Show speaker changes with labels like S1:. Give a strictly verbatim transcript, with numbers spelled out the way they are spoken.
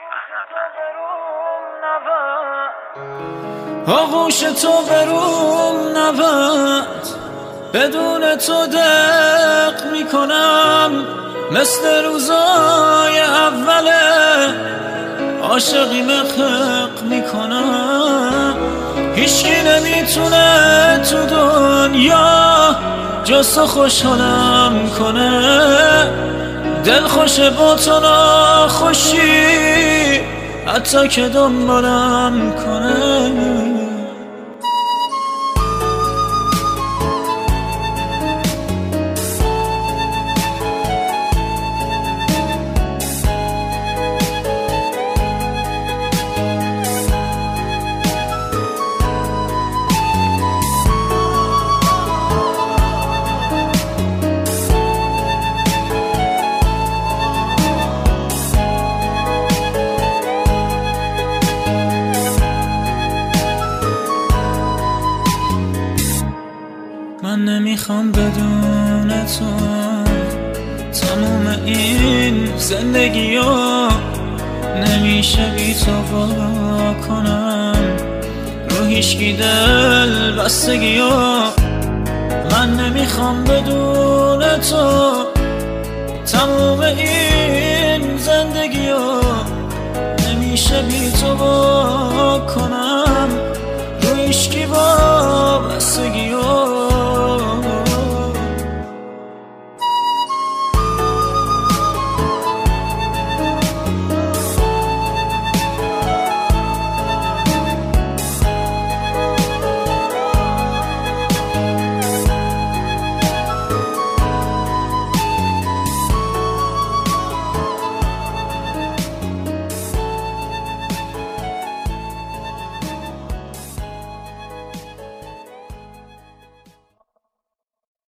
S1: آغوش تو بروم نبند، بدون تو دق میکنم مثل روزای اوله، عاشقی محق میکنم. هیچکی نمیتونه تو دنیا جز تو خوشحالم کنه، دل خوش با تو ناخوشی حتی که دنبالم کنه. من نمیخوام بدون تو تموم این زندگیو، نمیشه بی تو با کنم رو هیچکی دل بستگیو. من نمیخوام بدون تو تموم این زندگیو،